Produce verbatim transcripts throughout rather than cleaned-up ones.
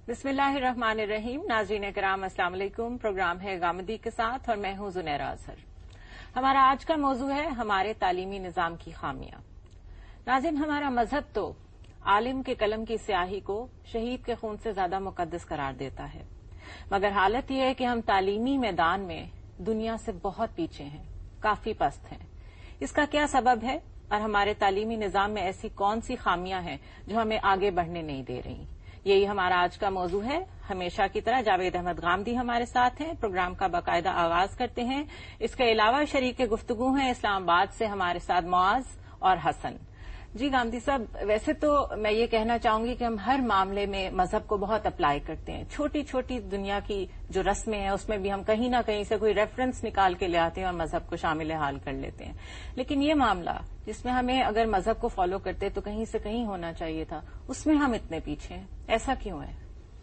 بسم اللہ الرحمن الرحیم. ناظرین کرام السلام علیکم. پروگرام ہے غامدی کے ساتھ اور میں ہوں زنیرہ اظہر. ہمارا آج کا موضوع ہے ہمارے تعلیمی نظام کی خامیاں. ناظرین، ہمارا مذہب تو عالم کے قلم کی سیاہی کو شہید کے خون سے زیادہ مقدس قرار دیتا ہے، مگر حالت یہ ہے کہ ہم تعلیمی میدان میں دنیا سے بہت پیچھے ہیں، کافی پست ہیں. اس کا کیا سبب ہے اور ہمارے تعلیمی نظام میں ایسی کون سی خامیاں ہیں جو ہمیں آگے بڑھنے نہیں دے رہی؟ یہی ہمارا آج کا موضوع ہے. ہمیشہ کی طرح جاوید احمد غامدی ہمارے ساتھ ہیں. پروگرام کا باقاعدہ آغاز کرتے ہیں. اس کے علاوہ شریک گفتگو ہیں اسلام آباد سے ہمارے ساتھ معاذ اور حسن. جی غامدی صاحب، ویسے تو میں یہ کہنا چاہوں گی کہ ہم ہر معاملے میں مذہب کو بہت اپلائی کرتے ہیں. چھوٹی چھوٹی دنیا کی جو رسمیں ہیں اس میں بھی ہم کہیں نہ کہیں سے کوئی ریفرنس نکال کے لے آتے ہیں اور مذہب کو شامل حال کر لیتے ہیں. لیکن یہ معاملہ جس میں ہمیں اگر مذہب کو فالو کرتے تو کہیں سے کہیں ہونا چاہیے تھا، اس میں ہم اتنے پیچھے ہیں. ایسا کیوں ہے؟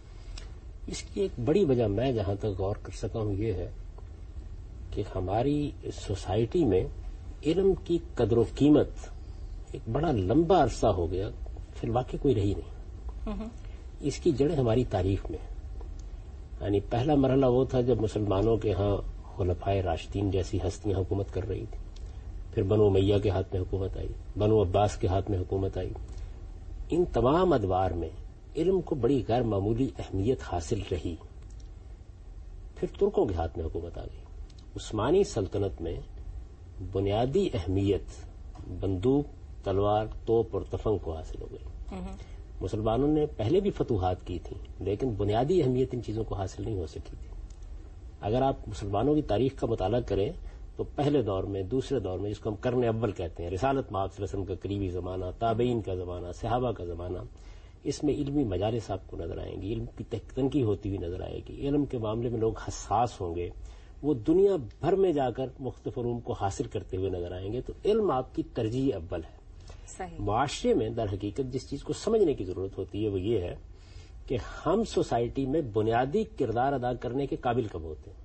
اس کی ایک بڑی وجہ میں جہاں تک غور کر سکا ہوں یہ ہے کہ ہماری سوسائٹی میں علم کی قدر و قیمت ایک بڑا لمبا عرصہ ہو گیا فی الواقع کوئی رہی نہیں. اس کی جڑیں ہماری تاریخ میں، یعنی پہلا مرحلہ وہ تھا جب مسلمانوں کے ہاں خلفائے راشدین جیسی ہستیاں حکومت کر رہی تھیں. پھر بنو امیہ کے ہاتھ میں حکومت آئی، بنو عباس کے ہاتھ میں حکومت آئی. ان تمام ادوار میں علم کو بڑی غیر معمولی اہمیت حاصل رہی. پھر ترکوں کے ہاتھ میں حکومت آ گئی. عثمانی سلطنت میں بنیادی اہمیت بندوق، تلوار، توپ اور تفنگ کو حاصل ہو گئی. مسلمانوں نے پہلے بھی فتوحات کی تھیں لیکن بنیادی اہمیت ان چیزوں کو حاصل نہیں ہو سکی تھی. اگر آپ مسلمانوں کی تاریخ کا مطالعہ کریں تو پہلے دور میں، دوسرے دور میں، جس کو ہم قرن اول کہتے ہیں، رسالت مآب صلی اللہ علیہ وسلم کا قریبی زمانہ، تابعین کا زمانہ، صحابہ کا زمانہ، اس میں علمی مجالس آپ کو نظر آئیں گی، علم کی تنقید ہوتی ہوئی نظر آئے گی. علم کے معاملے میں لوگ حساس ہوں گے، وہ دنیا بھر میں جا کر مختلف علوم کو حاصل کرتے ہوئے نظر آئیں گے. تو علم آپ کی ترجیح اول ہے. صحیح. معاشرے میں در حقیقت جس چیز کو سمجھنے کی ضرورت ہوتی ہے وہ یہ ہے کہ ہم سوسائٹی میں بنیادی کردار ادا کرنے کے قابل کب ہوتے ہیں.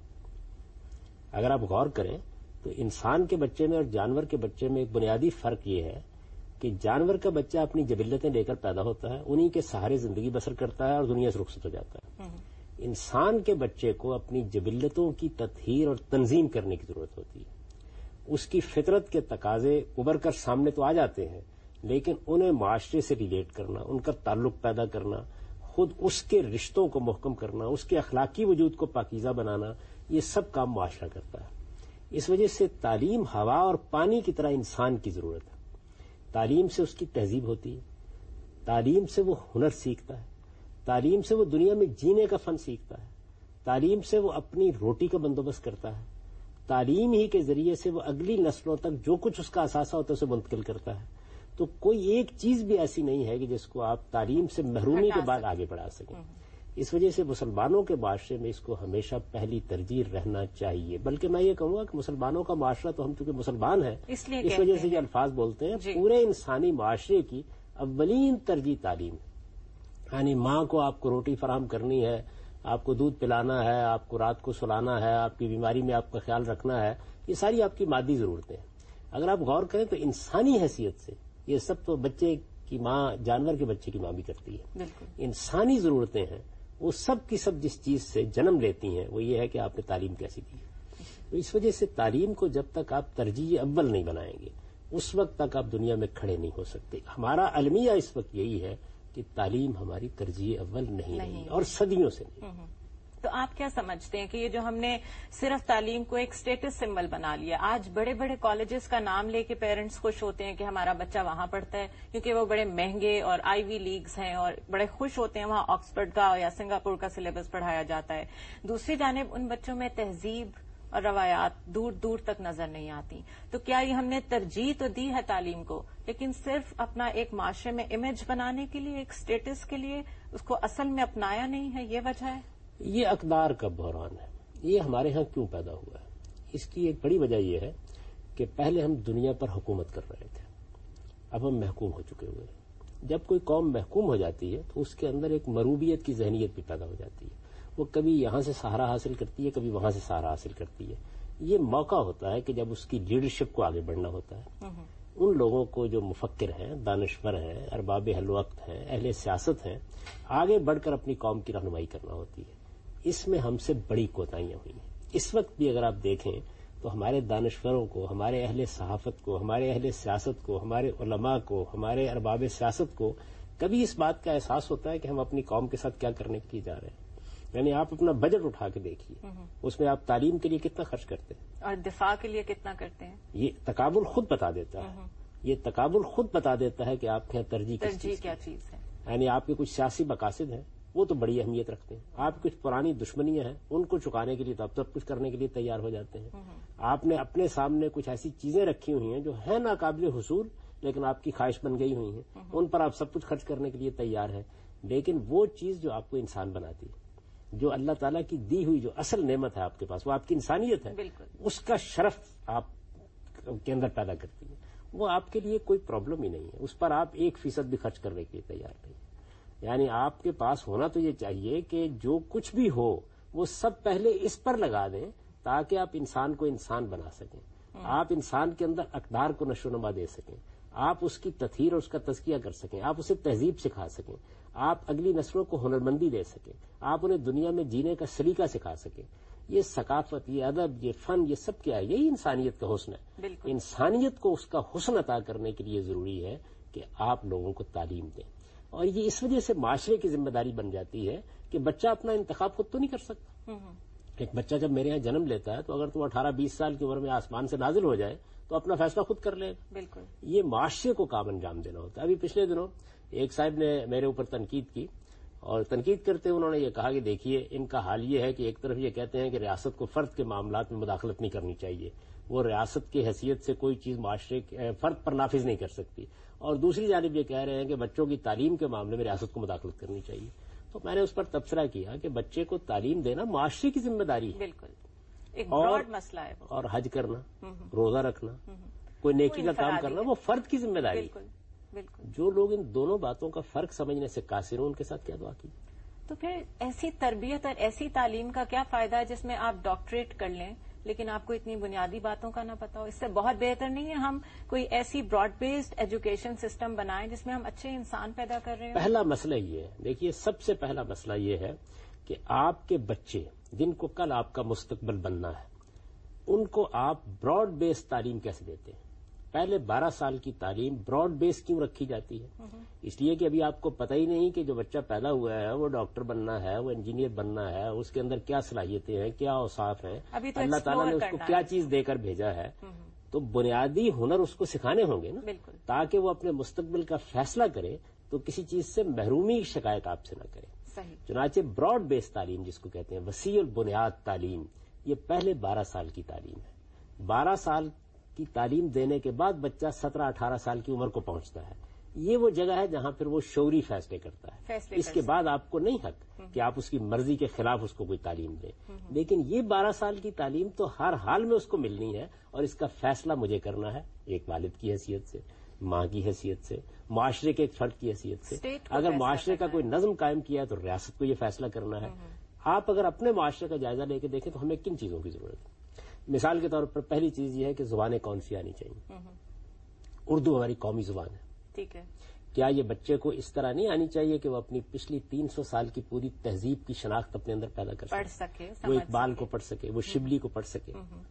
اگر آپ غور کریں تو انسان کے بچے میں اور جانور کے بچے میں ایک بنیادی فرق یہ ہے کہ جانور کا بچہ اپنی جبلتیں لے کر پیدا ہوتا ہے، انہی کے سہارے زندگی بسر کرتا ہے اور دنیا سے رخصت ہو جاتا ہے. انسان کے بچے کو اپنی جبلتوں کی تطہیر اور تنظیم کرنے کی ضرورت ہوتی ہے. اس کی فطرت کے تقاضے ابھر کر سامنے تو آ جاتے ہیں لیکن انہیں معاشرے سے ریلیٹ کرنا، ان کا تعلق پیدا کرنا، خود اس کے رشتوں کو محکم کرنا، اس کے اخلاقی وجود کو پاکیزہ بنانا، یہ سب کام معاشرہ کرتا ہے. اس وجہ سے تعلیم ہوا اور پانی کی طرح انسان کی ضرورت ہے. تعلیم سے اس کی تہذیب ہوتی ہے، تعلیم سے وہ ہنر سیکھتا ہے، تعلیم سے وہ دنیا میں جینے کا فن سیکھتا ہے، تعلیم سے وہ اپنی روٹی کا بندوبست کرتا ہے، تعلیم ہی کے ذریعے سے وہ اگلی نسلوں تک جو کچھ اس کا اثاثہ ہوتا ہے اسے منتقل کرتا ہے. تو کوئی ایک چیز بھی ایسی نہیں ہے کہ جس کو آپ تعلیم سے محرومی کے بعد آگے بڑھا سکیں. اس وجہ سے مسلمانوں کے معاشرے میں اس کو ہمیشہ پہلی ترجیح رہنا چاہیے. بلکہ میں یہ کہوں گا کہ مسلمانوں کا معاشرہ تو ہم چونکہ مسلمان ہیں اس وجہ سے یہ الفاظ بولتے ہیں، پورے انسانی معاشرے کی اولین ترجیح تعلیم ہے. یعنی ماں کو آپ کو روٹی فراہم کرنی ہے، آپ کو دودھ پلانا ہے، آپ کو رات کو سلانا ہے، آپ کی بیماری میں آپ کا خیال رکھنا ہے، یہ ساری آپ کی مادی ضرورتیں ہیں. اگر آپ غور کریں تو انسانی حیثیت سے یہ سب تو بچے کی ماں، جانور کے بچے کی ماں بھی کرتی ہے. انسانی ضرورتیں ہیں وہ سب کی سب جس چیز سے جنم لیتی ہیں وہ یہ ہے کہ آپ نے تعلیم کیسی دی. تو اس وجہ سے تعلیم کو جب تک آپ ترجیح اول نہیں بنائیں گے اس وقت تک آپ دنیا میں کھڑے نہیں ہو سکتے. ہمارا المیہ اس وقت یہی ہے کہ تعلیم ہماری ترجیح اول نہیں رہی اور صدیوں سے نہیں. تو آپ کیا سمجھتے ہیں کہ یہ جو ہم نے صرف تعلیم کو ایک سٹیٹس سمبل بنا لیا، آج بڑے بڑے کالجز کا نام لے کے پیرنٹس خوش ہوتے ہیں کہ ہمارا بچہ وہاں پڑھتا ہے کیونکہ وہ بڑے مہنگے اور آئی وی لیگز ہیں اور بڑے خوش ہوتے ہیں وہاں آکسفورڈ کا یا سنگاپور کا سلیبس پڑھایا جاتا ہے. دوسری جانب ان بچوں میں تہذیب اور روایات دور دور تک نظر نہیں آتی. تو کیا یہ ہم نے ترجیح تو دی ہے تعلیم کو لیکن صرف اپنا ایک معاشرے میں امیج بنانے کے لیے، ایک سٹیٹس کے لیے اس کو اصل میں اپنایا نہیں ہے؟ یہ وجہ ہے. یہ اقدار کا بحران ہے. یہ ہمارے ہاں کیوں پیدا ہوا ہے؟ اس کی ایک بڑی وجہ یہ ہے کہ پہلے ہم دنیا پر حکومت کر رہے تھے، اب ہم محکوم ہو چکے ہوئے ہیں. جب کوئی قوم محکوم ہو جاتی ہے تو اس کے اندر ایک مروبیت کی ذہنیت بھی پیدا ہو جاتی ہے. وہ کبھی یہاں سے سہارا حاصل کرتی ہے، کبھی وہاں سے سہارا حاصل کرتی ہے. یہ موقع ہوتا ہے کہ جب اس کی لیڈرشپ کو آگے بڑھنا ہوتا ہے. ان لوگوں کو جو مفکر ہیں، دانشور ہیں، ارباب حل وقت ہیں، اہل سیاست ہیں، آگے بڑھ کر اپنی قوم کی رہنمائی کرنا ہوتی ہے. اس میں ہم سے بڑی کوتاہیاں ہوئی ہیں. اس وقت بھی اگر آپ دیکھیں تو ہمارے دانشوروں کو، ہمارے اہل صحافت کو، ہمارے اہل سیاست کو، ہمارے علماء کو، ہمارے ارباب سیاست کو کبھی اس بات کا احساس ہوتا ہے کہ ہم اپنی قوم کے ساتھ کیا کرنے کے لیے جا رہے ہیں. یعنی آپ اپنا بجٹ اٹھا کے دیکھیے، اس میں آپ تعلیم کے لیے کتنا خرچ کرتے ہیں اور دفاع کے لیے کتنا کرتے ہیں. یہ تقابل خود بتا دیتا ہے. یہ تقابل خود بتا دیتا ہے کہ آپ کے یہاں ترجیح کس ترجیح کیا چیز ہے. یعنی آپ کے کچھ سیاسی مقاصد ہیں، وہ تو بڑی اہمیت رکھتے ہیں. آپ کچھ پرانی دشمنیاں ہیں، ان کو چکانے کے لیے تو اب سب کچھ کرنے کے لیے تیار ہو جاتے ہیں. آپ نے اپنے سامنے کچھ ایسی چیزیں رکھی ہوئی ہیں جو ہیں ناقابل حصول لیکن آپ کی خواہش بن گئی ہوئی ہیں، ان پر آپ سب کچھ خرچ کرنے کے لیے تیار ہیں. لیکن وہ چیز جو آپ کو انسان بناتی ہے، جو اللہ تعالیٰ کی دی ہوئی جو اصل نعمت ہے آپ کے پاس، وہ آپ کی انسانیت ہے، اس کا شرف آپ کے اندر پیدا کرتی ہے. وہ آپ کے لیے کوئی پرابلم ہی نہیں ہے. اس پر آپ ایک فیصد بھی خرچ کرنے کے لیے تیار نہیں. یعنی آپ کے پاس ہونا تو یہ چاہیے کہ جو کچھ بھی ہو وہ سب پہلے اس پر لگا دیں تاکہ آپ انسان کو انسان بنا سکیں، آپ انسان کے اندر اقدار کو نشو و نما دے سکیں، آپ اس کی تطہیر اور اس کا تزکیہ کر سکیں، آپ اسے تہذیب سکھا سکیں، آپ اگلی نسلوں کو ہنرمندی دے سکیں، آپ انہیں دنیا میں جینے کا سلیقہ سکھا سکیں. یہ ثقافت، یہ ادب، یہ فن، یہ سب کیا ہے؟ یہی انسانیت کا حسن ہے. انسانیت کو اس کا حسن عطا کرنے کے لیے ضروری ہے کہ آپ لوگوں کو تعلیم دیں. اور یہ اس وجہ سے معاشرے کی ذمہ داری بن جاتی ہے کہ بچہ اپنا انتخاب خود تو نہیں کر سکتا. ایک بچہ جب میرے یہاں جنم لیتا ہے تو اگر تو اٹھارہ بیس سال کی عمر میں آسمان سے نازل ہو جائے تو اپنا فیصلہ خود کر لے گا. بالکل. یہ معاشرے کو کام انجام دینا ہوتا ہے. ابھی پچھلے دنوں ایک صاحب نے میرے اوپر تنقید کی، اور تنقید کرتے انہوں نے یہ کہا کہ دیکھیے ان کا حال یہ ہے کہ ایک طرف یہ کہتے ہیں کہ ریاست کو فرد کے معاملات میں مداخلت نہیں کرنی چاہیے، وہ ریاست کی حیثیت سے کوئی چیز معاشرے فرد پر نافذ نہیں کر سکتی، اور دوسری جانب یہ کہہ رہے ہیں کہ بچوں کی تعلیم کے معاملے میں ریاست کو مداخلت کرنی چاہیے. تو میں نے اس پر تبصرہ کیا کہ بچے کو تعلیم دینا معاشرے کی ذمہ داری ہے. بالکل ایک براڈ مسئلہ ہے. اور حج کرنا، روزہ رکھنا، کوئی نیکی کا کام کرنا وہ فرد کی ذمہ داری ہے. بالکل. جو لوگ ان دونوں باتوں کا فرق سمجھنے سے قاصر ہوں ان کے ساتھ کیا دعا کی. تو پھر ایسی تربیت اور ایسی تعلیم کا کیا فائدہ ہے جس میں آپ ڈاکٹریٹ کر لیں لیکن آپ کو اتنی بنیادی باتوں کا نہ پتا ہو؟ اس سے بہت بہتر نہیں ہے ہم کوئی ایسی براڈ بیسڈ ایجوکیشن سسٹم بنائیں جس میں ہم اچھے انسان پیدا کر رہے ہیں؟ پہلا مسئلہ یہ ہے، دیکھیے سب سے پہلا مسئلہ یہ ہے کہ آپ کے بچے جن کو کل آپ کا مستقبل بننا ہے ان کو آپ براڈ بیسڈ تعلیم کیسے دیتے ہیں؟ پہلے بارہ سال کی تعلیم براڈ بیس کیوں رکھی جاتی ہے؟ اس لیے کہ ابھی آپ کو پتہ ہی نہیں کہ جو بچہ پیدا ہوا ہے وہ ڈاکٹر بننا ہے، وہ انجینئر بننا ہے، اس کے اندر کیا صلاحیتیں ہیں، کیا اوصاف ہیں، اللہ تعالیٰ نے اس کو کیا چیز دے کر بھیجا ہے. تو بنیادی ہنر اس کو سکھانے ہوں گے نا، تاکہ وہ اپنے مستقبل کا فیصلہ کرے تو کسی چیز سے محرومی شکایت آپ سے نہ کرے. صحیح. چنانچہ براڈ بیس تعلیم جس کو کہتے ہیں، وسیع البنیاد تعلیم، یہ پہلے بارہ سال کی تعلیم ہے. بارہ سال کی تعلیم دینے کے بعد بچہ سترہ اٹھارہ سال کی عمر کو پہنچتا ہے. یہ وہ جگہ ہے جہاں پھر وہ شعوری فیصلے کرتا ہے. اس کے بعد آپ کو نہیں حق کہ آپ اس کی مرضی کے خلاف اس کو کوئی تعلیم دیں. لیکن یہ بارہ سال کی تعلیم تو ہر حال میں اس کو ملنی ہے، اور اس کا فیصلہ مجھے کرنا ہے ایک والد کی حیثیت سے، ماں کی حیثیت سے، معاشرے کے ایک فرد کی حیثیت سے. اگر معاشرے کا کوئی نظم قائم کیا ہے تو ریاست کو یہ فیصلہ کرنا ہے. آپ اگر اپنے معاشرے کا جائزہ لے کے دیکھیں تو ہمیں کن چیزوں کی ضرورت ہے؟ مثال کے طور پر پہلی چیز یہ ہے کہ زبانیں کون سی آنی چاہیے. اردو ہماری قومی زبان ہے. ٹھیک ہے. کیا یہ بچے کو اس طرح نہیں آنی چاہیے کہ وہ اپنی پچھلی تین سو سال کی پوری تہذیب کی شناخت اپنے اندر پیدا کر پڑھ سکے، وہ اقبال کو پڑھ سکے، وہ شبلی کو پڑھ سکے،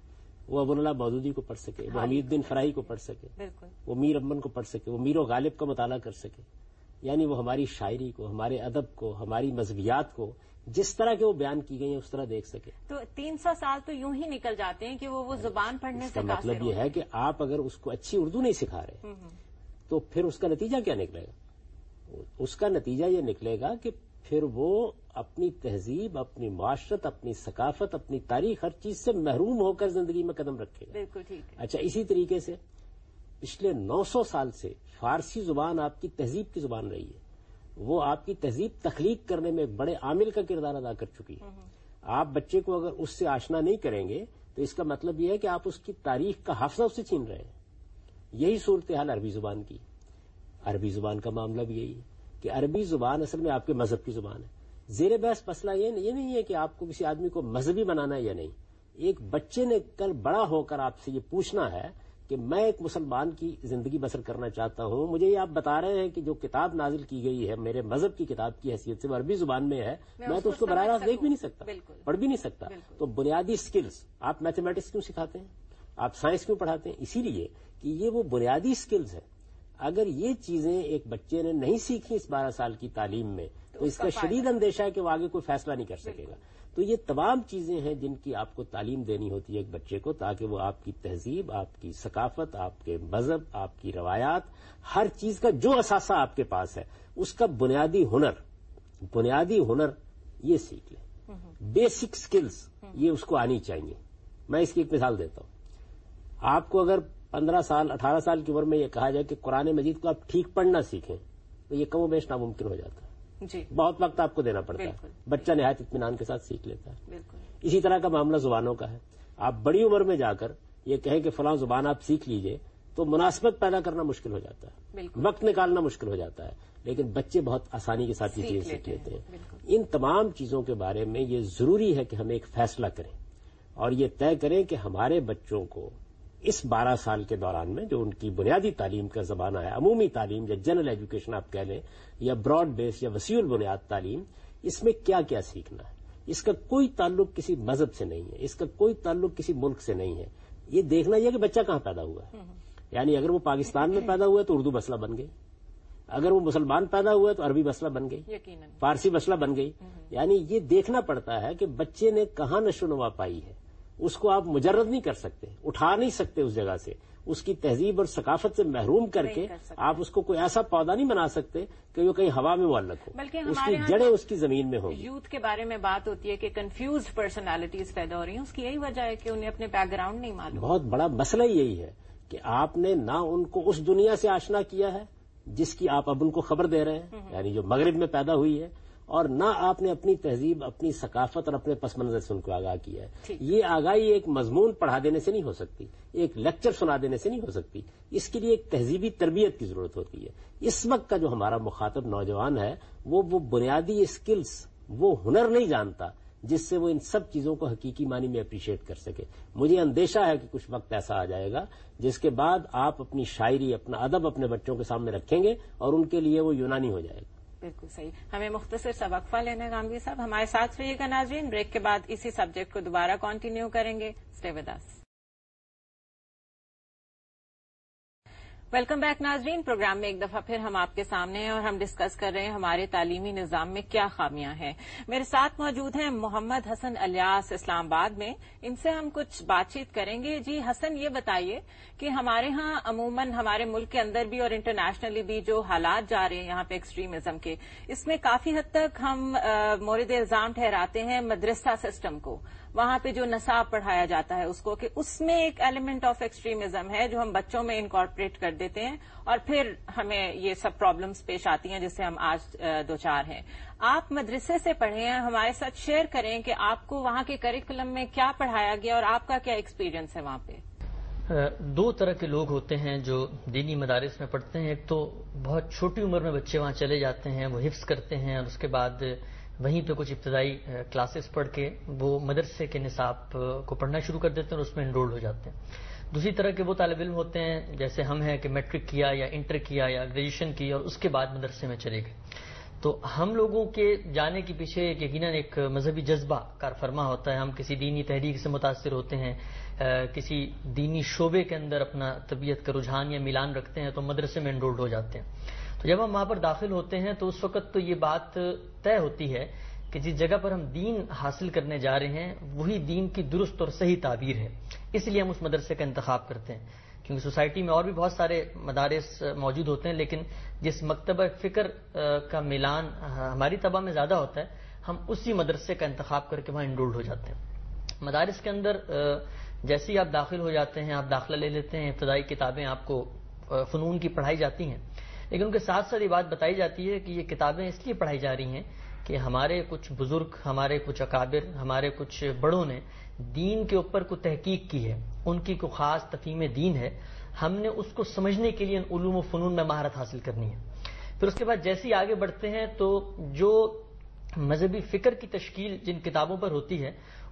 وہ ابو اللہ مودودی کو پڑھ سکے، وہ حمید بن فراہی کو پڑھ سکے، وہ میر امن کو پڑھ سکے، وہ میر و غالب کا مطالعہ کر سکے؟ یعنی وہ ہماری شاعری کو، ہمارے ادب کو، ہماری مذہبیات کو جس طرح کے وہ بیان کی گئی ہیں اس طرح دیکھ سکے. تو تین سو سال تو یوں ہی نکل جاتے ہیں کہ وہ وہ زبان پڑھنے سے قاصر. مطلب یہ ہے کہ آپ اگر اس کو اچھی اردو نہیں سکھا رہے تو پھر اس کا نتیجہ کیا نکلے گا؟ اس کا نتیجہ یہ نکلے گا کہ پھر وہ اپنی تہذیب، اپنی معاشرت، اپنی ثقافت، اپنی تاریخ، ہر چیز سے محروم ہو کر زندگی میں قدم رکھے گا. بالکل ٹھیک ہے. اچھا، اسی طریقے سے پچھلے نو سو سال سے فارسی زبان آپ کی تہذیب کی زبان رہی ہے. وہ آپ کی تہذیب تخلیق کرنے میں ایک بڑے عامل کا کردار ادا کر چکی ہے. آپ بچے کو اگر اس سے آشنا نہیں کریں گے تو اس کا مطلب یہ ہے کہ آپ اس کی تاریخ کا حافظہ اس سے چھین رہے ہیں. یہی صورتحال عربی زبان کی. عربی زبان کا معاملہ بھی یہی ہے کہ عربی زبان اصل میں آپ کے مذہب کی زبان ہے. زیر بحث مسئلہ یہ نہیں ہے کہ آپ کو کسی آدمی کو مذہبی بنانا ہے یا نہیں. ایک بچے نے کل بڑا ہو کر آپ سے یہ پوچھنا ہے کہ میں ایک مسلمان کی زندگی بسر کرنا چاہتا ہوں، مجھے یہ آپ بتا رہے ہیں کہ جو کتاب نازل کی گئی ہے میرے مذہب کی کتاب کی حیثیت سے، وہ عربی زبان میں ہے، میں تو اس کو براہ راست دیکھ بھی نہیں سکتا، پڑھ بھی نہیں سکتا. تو بنیادی سکلز آپ میتھمیٹکس کیوں سکھاتے ہیں، آپ سائنس کیوں پڑھاتے ہیں؟ اسی لیے کہ یہ وہ بنیادی سکلز ہیں. اگر یہ چیزیں ایک بچے نے نہیں سیکھی اس بارہ سال کی تعلیم میں تو اس کا شدید اندیشہ ہے کہ وہ آگے کوئی فیصلہ نہیں کر سکے گا. تو یہ تمام چیزیں ہیں جن کی آپ کو تعلیم دینی ہوتی ہے ایک بچے کو، تاکہ وہ آپ کی تہذیب، آپ کی ثقافت، آپ کے مذہب، آپ کی روایات، ہر چیز کا جو اثاثہ آپ کے پاس ہے اس کا بنیادی ہنر بنیادی ہنر یہ سیکھ لیں. بیسک سکلز یہ اس کو آنی چاہیے. میں اس کی ایک مثال دیتا ہوں. آپ کو اگر پندرہ سال اٹھارہ سال کی عمر میں یہ کہا جائے کہ قرآن مجید کو آپ ٹھیک پڑھنا سیکھیں تو یہ کم و بیش ناممکن ہو جاتا ہے. جی بہت وقت آپ کو دینا پڑتا ہے. بچہ نہایت اطمینان کے ساتھ سیکھ لیتا ہے. بالکل اسی طرح کا معاملہ زبانوں کا ہے. آپ بڑی عمر میں جا کر یہ کہیں کہ فلاں زبان آپ سیکھ لیجئے تو مناسبت پیدا کرنا مشکل ہو جاتا ہے، وقت نکالنا مشکل ہو جاتا ہے. لیکن بچے بہت آسانی کے ساتھ یہ چیزیں سیکھ لیتے ہیں. ان تمام چیزوں کے بارے میں یہ ضروری ہے کہ ہم ایک فیصلہ کریں اور یہ طے کریں کہ ہمارے بچوں کو اس بارہ سال کے دوران میں جو ان کی بنیادی تعلیم کا زمانہ ہے، عمومی تعلیم یا جنرل ایجوکیشن آپ کہہ لیں یا براڈ بیس یا وسیع البنیاد تعلیم، اس میں کیا کیا سیکھنا ہے. اس کا کوئی تعلق کسی مذہب سے نہیں ہے، اس کا کوئی تعلق کسی ملک سے نہیں ہے. یہ دیکھنا یہ کہ بچہ کہاں پیدا ہوا ہے. یعنی اگر وہ پاکستان میں پیدا ہوا ہے تو اردو مسئلہ بن گئی، اگر وہ مسلمان پیدا ہوا ہے تو عربی مسئلہ بن گئی، فارسی مسئلہ بن گئی. یعنی یہ دیکھنا پڑتا ہے کہ بچے نے کہاں نشو و نما پائی ہے. اس کو آپ مجرد نہیں کر سکتے، اٹھا نہیں سکتے اس جگہ سے، اس کی تہذیب اور ثقافت سے محروم کر کے آپ اس کو کوئی ایسا پودا نہیں بنا سکتے کہ وہ کہیں ہوا میں معلق ہو، بلکہ اس کی جڑیں اس کی زمین میں ہوں. یوتھ کے بارے میں بات ہوتی ہے کہ کنفیوزڈ پرسنالٹیز پیدا ہو رہی ہیں، اس کی یہی وجہ ہے کہ انہیں اپنے بیک گراؤنڈ نہیں معلوم. بہت بڑا مسئلہ یہی ہے کہ آپ نے نہ ان کو اس دنیا سے آشنا کیا ہے جس کی آپ اب ان کو خبر دے رہے ہیں، یعنی جو مغرب میں پیدا ہوئی ہے، اور نہ آپ نے اپنی تہذیب، اپنی ثقافت اور اپنے پس منظر سے ان کو آگاہ کیا ہے. یہ آگاہی ایک مضمون پڑھا دینے سے نہیں ہو سکتی، ایک لیکچر سنا دینے سے نہیں ہو سکتی. اس کے لیے ایک تہذیبی تربیت کی ضرورت ہوتی ہے. اس وقت کا جو ہمارا مخاطب نوجوان ہے وہ وہ بنیادی اسکلز، وہ ہنر نہیں جانتا جس سے وہ ان سب چیزوں کو حقیقی معنی میں اپریشیٹ کر سکے. مجھے اندیشہ ہے کہ کچھ وقت ایسا آ جائے گا جس کے بعد آپ اپنی شاعری، اپنا ادب اپنے بچوں کے سامنے رکھیں گے اور ان کے لیے وہ یونانی ہو جائے گا. بالکل صحیح. ہمیں مختصر سا وقفہ لینا گامگیر صاحب. ہمارے ساتھ رہیے گا ناظرین. بریک کے بعد اسی سبجیکٹ کو دوبارہ کنٹینیو کریں گے. Stay with us. Welcome back ناظرین. پروگرام میں ایک دفعہ پھر ہم آپ کے سامنے ہیں اور ہم ڈسکس کر رہے ہیں ہمارے تعلیمی نظام میں کیا خامیاں ہیں. میرے ساتھ موجود ہیں محمد حسن الیاس اسلام آباد میں. ان سے ہم کچھ بات چیت کریں گے. جی حسن، یہ بتائیے کہ ہمارے ہاں عموماً ہمارے ملک کے اندر بھی اور انٹرنیشنلی بھی جو حالات جا رہے ہیں یہاں پہ ایکسٹریمزم کے، اس میں کافی حد تک ہم مورد الزام ٹھہراتے ہیں مدرسہ سسٹم کو. وہاں پہ جو نصاب پڑھایا جاتا ہے اس کو، کہ اس میں ایک ایلیمنٹ آف ایکسٹریمزم ہے جو ہم بچوں میں انکارپوریٹ کر دیتے ہیں اور پھر ہمیں یہ سب پرابلمز پیش آتی ہیں جس سے ہم آج دوچار ہیں. آپ مدرسے سے پڑھے ہیں، ہمارے ساتھ شیئر کریں کہ آپ کو وہاں کے کریکولم میں کیا پڑھایا گیا اور آپ کا کیا ایکسپیرینس ہے وہاں پہ. دو طرح کے لوگ ہوتے ہیں جو دینی مدارس میں پڑھتے ہیں. ایک تو بہت چھوٹی عمر میں بچے وہاں چلے جاتے ہیں، وہ حفظ کرتے ہیں اور اس کے بعد وہیں پہ کچھ ابتدائی کلاسز پڑھ کے وہ مدرسے کے نصاب کو پڑھنا شروع کر دیتے ہیں اور اس میں انرولڈ ہو جاتے ہیں. دوسری طرح کے وہ طالب علم ہوتے ہیں جیسے ہم ہیں کہ میٹرک کیا یا انٹر کیا یا گریجویشن کی اور اس کے بعد مدرسے میں چلے گئے. تو ہم لوگوں کے جانے کے پیچھے یقیناً ایک مذہبی جذبہ کار فرما ہوتا ہے. ہم کسی دینی تحریک سے متاثر ہوتے ہیں، کسی دینی شعبے کے اندر اپنا طبیعت کا رجحان یا میلان رکھتے ہیں تو مدرسے میں انرولڈ ہو جاتے ہیں. تو جب ہم وہاں پر داخل ہوتے ہیں تو اس وقت تو یہ بات طے ہوتی ہے کہ جس جگہ پر ہم دین حاصل کرنے جا رہے ہیں وہی دین کی درست اور صحیح تعبیر ہے، اس لیے ہم اس مدرسے کا انتخاب کرتے ہیں. کیونکہ سوسائٹی میں اور بھی بہت سارے مدارس موجود ہوتے ہیں، لیکن جس مکتبہ فکر کا میلان ہماری طبع میں زیادہ ہوتا ہے ہم اسی مدرسے کا انتخاب کر کے وہاں انرولڈ ہو جاتے ہیں. مدارس کے اندر جیسے ہی آپ داخل ہو جاتے ہیں آپ داخلہ لے لیتے ہیں، ابتدائی کتابیں آپ کو فنون کی پڑھائی جاتی ہیں، لیکن ان کے ساتھ ساتھ یہ بات بتائی جاتی ہے کہ یہ کتابیں اس لیے پڑھائی جا رہی ہیں کہ ہمارے کچھ بزرگ، ہمارے کچھ اکابر، ہمارے کچھ بڑوں نے دین کے اوپر کوئی تحقیق کی ہے، ان کی کوئی خاص تفہیم دین ہے، ہم نے اس کو سمجھنے کے لیے علوم و فنون میں مہارت حاصل کرنی ہے. پھر اس کے بعد جیسے ہی آگے بڑھتے ہیں تو جو مذہبی فکر کی تشکیل جن کتابوں پر ہوتی ہے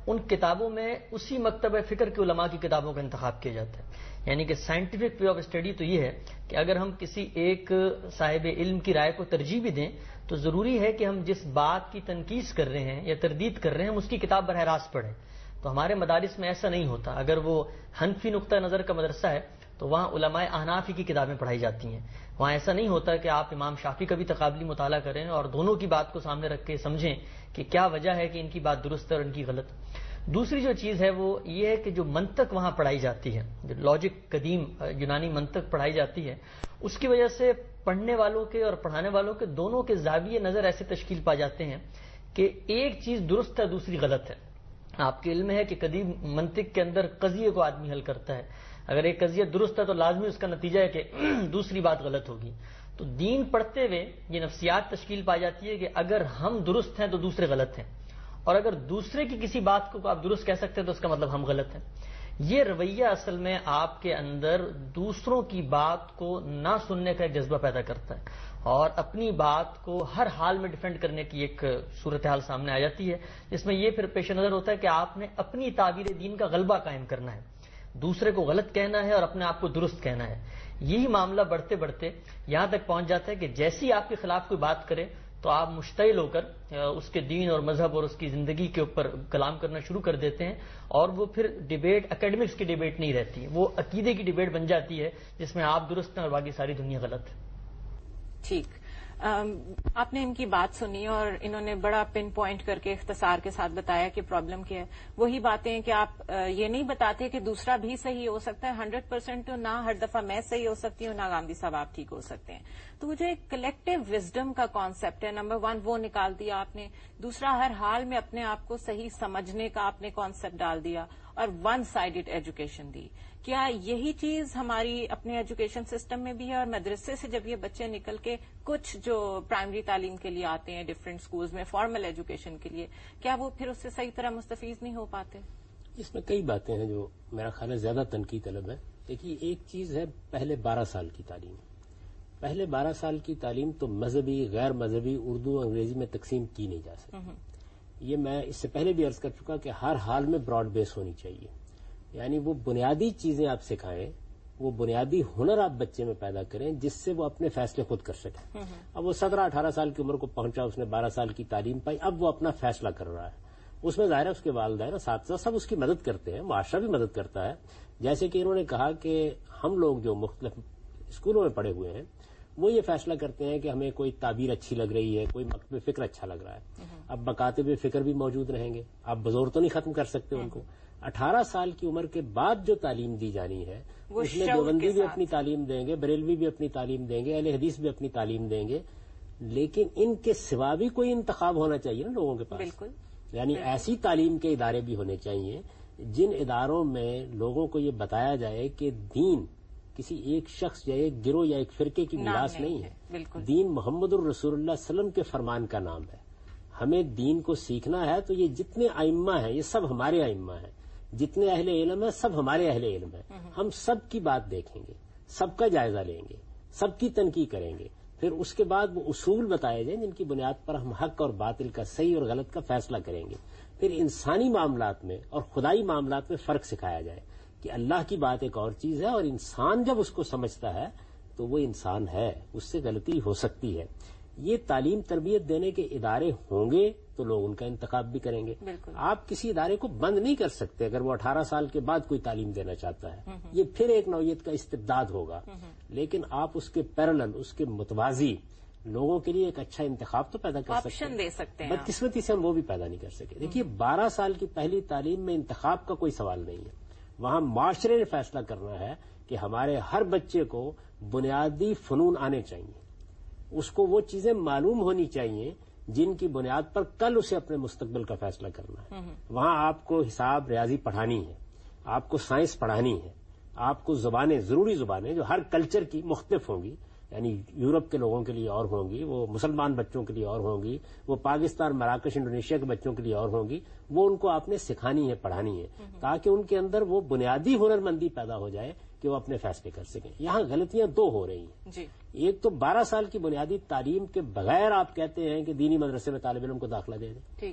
ان کتابوں میں اسی مکتبہ فکر کے علماء کی کتابوں کا انتخاب کیا جاتا ہے. یعنی کہ سائنٹیفک وے آف اسٹڈی تو یہ ہے کہ اگر ہم کسی ایک صاحب علم کی رائے کو ترجیح بھی دیں تو ضروری ہے کہ ہم جس بات کی تنقید کر رہے ہیں یا تردید کر رہے ہیں ہم اس کی کتاب براہ راست پڑھیں. تو ہمارے مدارس میں ایسا نہیں ہوتا. اگر وہ حنفی نقطہ نظر کا مدرسہ ہے تو وہاں علماء احناف کی کتابیں پڑھائی جاتی ہیں. وہاں ایسا نہیں ہوتا کہ آپ امام شافعی کا بھی تقابلی مطالعہ کریں اور دونوں کی بات کو سامنے رکھ کے سمجھیں کہ کیا وجہ ہے کہ ان کی بات درست ہے اور ان کی غلط. دوسری جو چیز ہے وہ یہ ہے کہ جو منطق وہاں پڑھائی جاتی ہے، جو لاجک قدیم یونانی منطق پڑھائی جاتی ہے، اس کی وجہ سے پڑھنے والوں کے اور پڑھانے والوں کے دونوں کے زاویے نظر ایسے تشکیل پا جاتے ہیں کہ ایک چیز درست ہے دوسری غلط ہے. آپ کے علم ہے کہ قدیم منطق کے اندر قضیے کو آدمی حل کرتا ہے. اگر ایک قضیہ درست ہے تو لازمی اس کا نتیجہ ہے کہ دوسری بات غلط ہوگی. تو دین پڑھتے ہوئے یہ نفسیات تشکیل پا جاتی ہے کہ اگر ہم درست ہیں تو دوسرے غلط ہیں، اور اگر دوسرے کی کسی بات کو آپ درست کہہ سکتے ہیں تو اس کا مطلب ہم غلط ہیں. یہ رویہ اصل میں آپ کے اندر دوسروں کی بات کو نہ سننے کا ایک جذبہ پیدا کرتا ہے اور اپنی بات کو ہر حال میں ڈیفینڈ کرنے کی ایک صورتحال سامنے آ جاتی ہے، جس میں یہ پھر پیش نظر ہوتا ہے کہ آپ نے اپنی تعبیر دین کا غلبہ قائم کرنا ہے، دوسرے کو غلط کہنا ہے اور اپنے آپ کو درست کہنا ہے. یہی معاملہ بڑھتے بڑھتے یہاں تک پہنچ جاتا ہے کہ جیسی آپ کے خلاف کوئی بات کرے تو آپ مشتعل ہو کر اس کے دین اور مذہب اور اس کی زندگی کے اوپر کلام کرنا شروع کر دیتے ہیں، اور وہ پھر ڈیبیٹ اکیڈمکس کی ڈیبیٹ نہیں رہتی، وہ عقیدے کی ڈیبیٹ بن جاتی ہے جس میں آپ درست ہیں اور باقی ساری دنیا غلط ہے. ٹھیک، آپ نے ان کی بات سنی اور انہوں نے بڑا پن پوائنٹ کر کے اختصار کے ساتھ بتایا کہ پرابلم کیا ہے. وہی باتیں کہ آپ یہ نہیں بتاتے کہ دوسرا بھی صحیح ہو سکتا ہے. ہنڈریڈ پرسینٹ تو نہ ہر دفعہ میں صحیح ہو سکتی ہوں، نہ گاندھی صاحب آپ ٹھیک ہو سکتے ہیں. تو وہ جو ایک کلیکٹو وزڈم کا کانسیپٹ ہے، نمبر ون وہ نکال دیا آپ نے. دوسرا، ہر حال میں اپنے آپ کو صحیح سمجھنے کا آپ نے کانسیپٹ ڈال دیا اور ون سائڈڈ ایجوکیشن دی. کیا یہی چیز ہماری اپنے ایجوکیشن سسٹم میں بھی ہے؟ اور مدرسے سے جب یہ بچے نکل کے کچھ جو پرائمری تعلیم کے لیے آتے ہیں ڈفرینٹ سکولز میں فارمل ایجوکیشن کے لیے، کیا وہ پھر اس سے صحیح طرح مستفیض نہیں ہو پاتے؟ اس میں کئی باتیں ہیں جو میرا خیال ہے زیادہ تنقید طلب ہے. دیکھیے، ایک چیز ہے پہلے بارہ سال کی تعلیم. پہلے بارہ سال کی تعلیم تو مذہبی، غیر مذہبی، اردو انگریزی میں تقسیم کی نہیں جا سکتی. یہ میں اس سے پہلے بھی عرض کر چکا کہ ہر حال میں براڈ بیس ہونی چاہیے. یعنی وہ بنیادی چیزیں آپ سکھائیں، وہ بنیادی ہنر آپ بچے میں پیدا کریں جس سے وہ اپنے فیصلے خود کر سکیں. اب وہ سترہ اٹھارہ سال کی عمر کو پہنچا، اس نے بارہ سال کی تعلیم پائی، اب وہ اپنا فیصلہ کر رہا ہے. اس میں ظاہر ہے اس کے والدین ساتھ ساتھ سب اس کی مدد کرتے ہیں، معاشرہ بھی مدد کرتا ہے. جیسے کہ انہوں نے کہا کہ ہم لوگ جو مختلف اسکولوں میں پڑھے ہوئے ہیں وہ یہ فیصلہ کرتے ہیں کہ ہمیں کوئی تعبیر اچھی لگ رہی ہے، کوئی مکتب فکر اچھا لگ رہا ہے. اب مکاتب فکر بھی موجود رہیں گے، آپ بزور تو نہیں ختم کر سکتے ان کو. اٹھارہ سال کی عمر کے بعد جو تعلیم دی جانی ہے اس میں دیوبندی بھی اپنی تعلیم دیں گے، بریلوی بھی اپنی تعلیم دیں گے، اہل حدیث بھی اپنی تعلیم دیں گے، لیکن ان کے سوا بھی کوئی انتخاب ہونا چاہیے نا لوگوں کے پاس. بالکل. یعنی ایسی تعلیم کے ادارے بھی ہونے چاہیے جن اداروں میں لوگوں کو یہ بتایا جائے کہ دین کسی ایک شخص یا ایک گروہ یا ایک فرقے کی میراث نہیں ہے. دین محمد الرسول اللہ صلی اللہ علیہ وسلم کے فرمان کا نام ہے. ہمیں دین کو سیکھنا ہے تو یہ جتنے ائمہ ہیں یہ سب ہمارے ائمہ ہیں، جتنے اہل علم ہیں سب ہمارے اہل علم ہیں. ہم سب کی بات دیکھیں گے، سب کا جائزہ لیں گے، سب کی تنقید کریں گے. پھر اس کے بعد وہ اصول بتائے جائیں جن کی بنیاد پر ہم حق اور باطل کا، صحیح اور غلط کا فیصلہ کریں گے. پھر انسانی معاملات میں اور خدائی معاملات میں فرق سکھایا جائے کہ اللہ کی بات ایک اور چیز ہے اور انسان جب اس کو سمجھتا ہے تو وہ انسان ہے، اس سے غلطی ہو سکتی ہے. یہ تعلیم تربیت دینے کے ادارے ہوں گے تو لوگ ان کا انتخاب بھی کریں گے. آپ کسی ادارے کو بند نہیں کر سکتے اگر وہ اٹھارہ سال کے بعد کوئی تعلیم دینا چاہتا ہے. یہ پھر ایک نوعیت کا استبداد ہوگا، لیکن آپ اس کے پیرلل، اس کے متوازی لوگوں کے لیے ایک اچھا انتخاب تو پیدا کر سکتے ہیں. دے سکتے ہیں. بدقسمتی سے ہم وہ بھی پیدا نہیں کر سکے. دیکھیے، بارہ سال کی پہلی تعلیم میں انتخاب کا کوئی سوال نہیں ہے. وہاں معاشرے نے فیصلہ کرنا ہے کہ ہمارے ہر بچے کو بنیادی فنون آنے چاہیے، اس کو وہ چیزیں معلوم ہونی چاہیے جن کی بنیاد پر کل اسے اپنے مستقبل کا فیصلہ کرنا ہے. وہاں آپ کو حساب ریاضی پڑھانی ہے، آپ کو سائنس پڑھانی ہے، آپ کو زبانیں، ضروری زبانیں جو ہر کلچر کی مختلف ہوں گی، یعنی یورپ کے لوگوں کے لیے اور ہوں گی، وہ مسلمان بچوں کے لیے اور ہوں گی، وہ پاکستان، مراکش، انڈونیشیا کے بچوں کے لیے اور ہوں گی. وہ ان کو آپ نے سکھانی ہے، پڑھانی ہے، تاکہ ان کے اندر وہ بنیادی ہنرمندی پیدا ہو جائے کہ وہ اپنے فیصلے کر سکیں. یہاں غلطیاں دو ہو رہی ہیں. جی. ایک تو بارہ سال کی بنیادی تعلیم کے بغیر آپ کہتے ہیں کہ دینی مدرسے میں طالب علم کو داخلہ دے دیں. ٹھیک.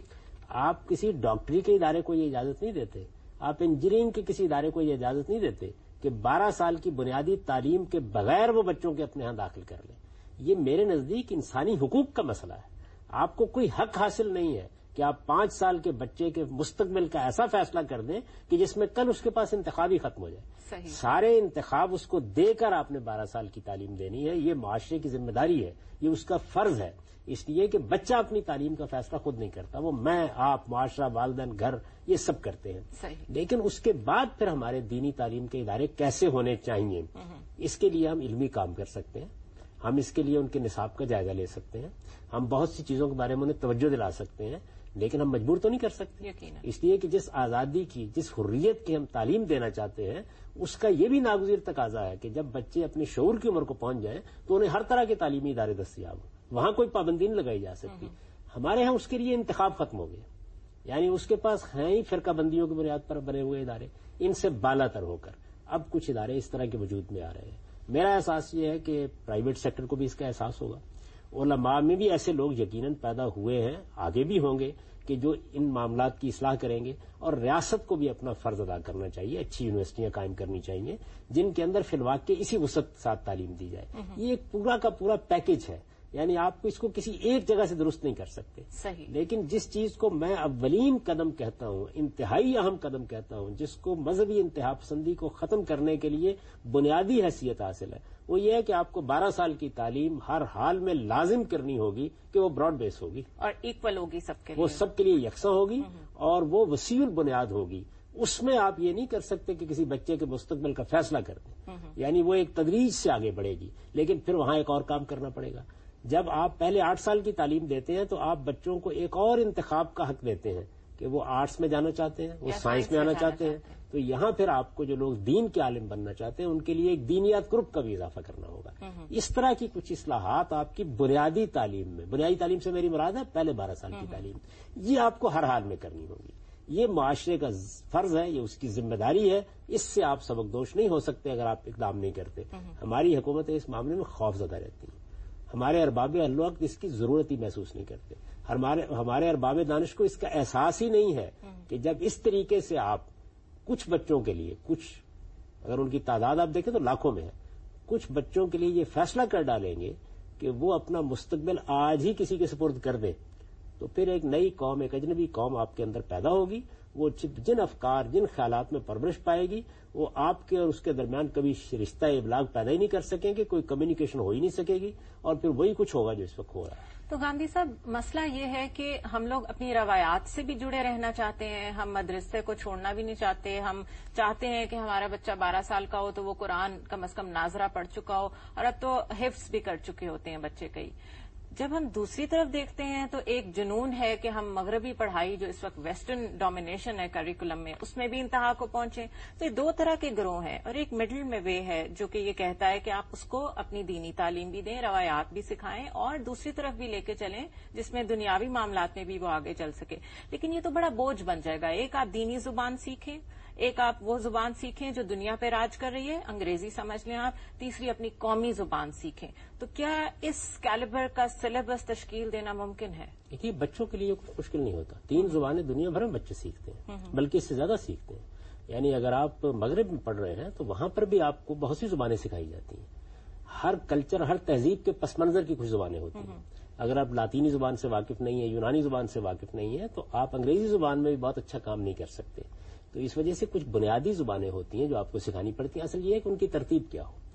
آپ کسی ڈاکٹری کے ادارے کو یہ اجازت نہیں دیتے, آپ انجینئرنگ کے کسی ادارے کو یہ اجازت نہیں دیتے کہ بارہ سال کی بنیادی تعلیم کے بغیر وہ بچوں کے اپنے ہاں داخل کر لیں. یہ میرے نزدیک انسانی حقوق کا مسئلہ ہے. آپ کو کوئی حق حاصل نہیں ہے کہ آپ پانچ سال کے بچے کے مستقبل کا ایسا فیصلہ کر دیں کہ جس میں کل اس کے پاس انتخاب ہی ختم ہو جائے. صحیح. سارے انتخاب اس کو دے کر آپ نے بارہ سال کی تعلیم دینی ہے. یہ معاشرے کی ذمہ داری ہے, یہ اس کا فرض ہے. اس لیے کہ بچہ اپنی تعلیم کا فیصلہ خود نہیں کرتا, وہ میں, آپ, معاشرہ, والدین, گھر, یہ سب کرتے ہیں. صحیح. لیکن اس کے بعد پھر ہمارے دینی تعلیم کے ادارے کیسے ہونے چاہیے, اس کے لیے ہم علمی کام کر سکتے ہیں. ہم اس کے لیے ان کے نصاب کا جائزہ لے سکتے ہیں. ہم بہت سی چیزوں کے بارے میں انہیں توجہ دلا سکتے ہیں, لیکن ہم مجبور تو نہیں کر سکتے. یقیناً. اس لیے کہ جس آزادی کی, جس حریت کی ہم تعلیم دینا چاہتے ہیں, اس کا یہ بھی ناگزیر تقاضا ہے کہ جب بچے اپنے شعور کی عمر کو پہنچ جائیں تو انہیں ہر طرح کے تعلیمی ادارے دستیاب ہوں. وہاں کوئی پابندی نہیں لگائی جا سکتی. ہمارے ہاں اس کے لیے انتخاب ختم ہو گیا. یعنی اس کے پاس ہیں ہی فرقہ بندیوں کی بنیاد پر بنے ہوئے ادارے, ان سے بالا تر ہو کر اب کچھ ادارے اس طرح کے وجود میں آ رہے ہیں. میرا احساس یہ ہے کہ پرائیویٹ سیکٹر کو بھی اس کا احساس ہوگا. علماء میں بھی ایسے لوگ یقیناً پیدا ہوئے ہیں, آگے بھی ہوں گے, کہ جو ان معاملات کی اصلاح کریں گے. اور ریاست کو بھی اپنا فرض ادا کرنا چاہیے, اچھی یونیورسٹیاں قائم کرنی چاہیے جن کے اندر فی الواقع اسی وسعت کے ساتھ تعلیم دی جائے. یہ ایک پورا کا پورا پیکج ہے, یعنی آپ کو اس کو کسی ایک جگہ سے درست نہیں کر سکتے. صحیح. لیکن جس چیز کو میں اولین قدم کہتا ہوں, انتہائی اہم قدم کہتا ہوں, جس کو مذہبی انتہا پسندی کو ختم کرنے کے لیے بنیادی حیثیت حاصل ہے, وہ یہ ہے کہ آپ کو بارہ سال کی تعلیم ہر حال میں لازم کرنی ہوگی کہ وہ براڈ بیس ہوگی اور ایکول ہوگی سب کے لیے, وہ سب کے لیے یکساں ہوگی اور وہ وسیع البنیاد ہوگی. اس میں آپ یہ نہیں کر سکتے کہ کسی بچے کے مستقبل کا فیصلہ کر دیں, یعنی وہ ایک تدریج سے آگے بڑھے گی. لیکن پھر وہاں ایک اور کام کرنا پڑے گا. جب آپ پہلے آٹھ سال کی تعلیم دیتے ہیں تو آپ بچوں کو ایک اور انتخاب کا حق دیتے ہیں کہ وہ آرٹس میں جانا چاہتے ہیں, وہ سائنس میں آنا چاہتے ہیں. تو یہاں پھر آپ کو جو لوگ دین کے عالم بننا چاہتے ہیں ان کے لیے ایک دینیات گروپ کا بھی اضافہ کرنا ہوگا. اس طرح کی کچھ اصلاحات آپ کی بنیادی تعلیم میں, بنیادی تعلیم سے میری مراد ہے پہلے بارہ سال کی تعلیم, یہ آپ کو ہر حال میں کرنی ہوگی. یہ معاشرے کا فرض ہے, یہ اس کی ذمہ داری ہے. اس سے آپ سبق دوش نہیں ہو سکتے اگر آپ اقدام نہیں کرتے. ہماری حکومتیں اس معاملے میں خوف زدہ رہتی ہیں. ہمارے ارباب اہل وقت اس کی ضرورت ہی محسوس نہیں کرتے. ہمارے ہمارے ارباب دانش کو اس کا احساس ہی نہیں ہے کہ جب اس طریقے سے آپ کچھ بچوں کے لیے, کچھ اگر ان کی تعداد آپ دیکھیں تو لاکھوں میں ہے, کچھ بچوں کے لیے یہ فیصلہ کر ڈالیں گے کہ وہ اپنا مستقبل آج ہی کسی کے سپرد کر دیں, تو پھر ایک نئی قوم, ایک اجنبی قوم آپ کے اندر پیدا ہوگی. وہ جن افکار, جن خیالات میں پرورش پائے گی, وہ آپ کے اور اس کے درمیان کبھی رشتہ ابلاغ پیدا ہی نہیں کر سکیں گے, کوئی کمیونیکیشن ہو ہی نہیں سکے گی, اور پھر وہی کچھ ہوگا جو اس وقت ہو رہا ہے. تو گاندھی صاحب, مسئلہ یہ ہے کہ ہم لوگ اپنی روایات سے بھی جڑے رہنا چاہتے ہیں, ہم مدرسے کو چھوڑنا بھی نہیں چاہتے. ہم چاہتے ہیں کہ ہمارا بچہ بارہ سال کا ہو تو وہ قرآن کم از کم ناظرہ پڑھ چکا ہو, اور اب تو حفظ بھی کر چکے ہوتے ہیں بچے کئی. جب ہم دوسری طرف دیکھتے ہیں تو ایک جنون ہے کہ ہم مغربی پڑھائی جو اس وقت ویسٹرن ڈومینیشن ہے کریکولم میں, اس میں بھی انتہا کو پہنچیں. تو یہ دو طرح کے گروہ ہیں, اور ایک مڈل میں وے ہے جو کہ یہ کہتا ہے کہ آپ اس کو اپنی دینی تعلیم بھی دیں, روایات بھی سکھائیں, اور دوسری طرف بھی لے کے چلیں جس میں دنیاوی معاملات میں بھی وہ آگے چل سکے. لیکن یہ تو بڑا بوجھ بن جائے گا. ایک آپ دینی زبان سیکھیں, ایک آپ وہ زبان سیکھیں جو دنیا پہ راج کر رہی ہے, انگریزی سمجھ لیں آپ, تیسری اپنی قومی زبان سیکھیں. تو کیا اس کیلیبر کا سلیبس تشکیل دینا ممکن ہے؟ دیکھیے, بچوں کے لیے کچھ مشکل نہیں ہوتا. تین زبانیں دنیا بھر میں بچے سیکھتے ہیں, بلکہ اس سے زیادہ سیکھتے ہیں. یعنی اگر آپ مغرب میں پڑھ رہے ہیں تو وہاں پر بھی آپ کو بہت سی زبانیں سکھائی جاتی ہیں. ہر کلچر, ہر تہذیب کے پس منظر کی کچھ زبانیں ہوتی ہیں. اگر آپ لاطینی زبان سے واقف نہیں ہیں, یونانی زبان سے واقف نہیں ہیں, تو آپ انگریزی زبان میں بھی بہت اچھا کام نہیں کر سکتے. تو اس وجہ سے کچھ بنیادی زبانیں ہوتی ہیں جو آپ کو سکھانی پڑتی ہیں. اصل یہ ہے کہ ان کی ترتیب کیا ہو.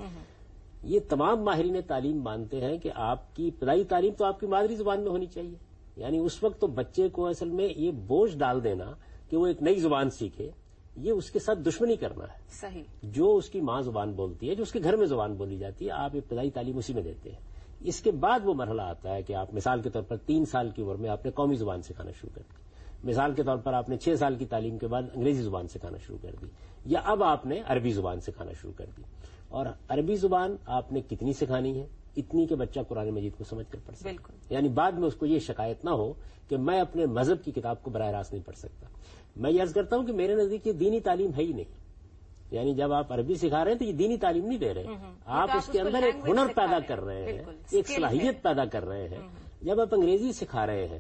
یہ تمام ماہرین تعلیم مانتے ہیں کہ آپ کی ابتدائی تعلیم تو آپ کی مادری زبان میں ہونی چاہیے. یعنی اس وقت تو بچے کو اصل میں یہ بوجھ ڈال دینا کہ وہ ایک نئی زبان سیکھے, یہ اس کے ساتھ دشمنی کرنا ہے. صحیح. جو اس کی ماں زبان بولتی ہے, جو اس کے گھر میں زبان بولی جاتی ہے, آپ ابتدائی تعلیم اسی میں دیتے ہیں. اس کے بعد وہ مرحلہ آتا ہے کہ آپ مثال کے طور پر تین سال کی عمر میں آپ نے قومی زبان سکھانا شروع کر دی. مثال کے طور پر آپ نے چھ سال کی تعلیم کے بعد انگریزی زبان سکھانا شروع کر دی, یا اب آپ نے عربی زبان سکھانا شروع کر دی. اور عربی زبان آپ نے کتنی سکھانی ہے؟ اتنی کہ بچہ قرآن مجید کو سمجھ کر پڑھ سکے. بالکل. یعنی بعد میں اس کو یہ شکایت نہ ہو کہ میں اپنے مذہب کی کتاب کو براہ راست نہیں پڑھ سکتا. میں یہ عرض کرتا ہوں کہ میرے نزدیک یہ دینی تعلیم ہے ہی نہیں. یعنی جب آپ عربی سکھا رہے ہیں تو یہ دینی تعلیم نہیں دے رہے, آپ اس کے اندر ایک ہنر پیدا کر رہے ہیں, ایک صلاحیت پیدا کر رہے ہیں. جب آپ انگریزی سکھا رہے ہیں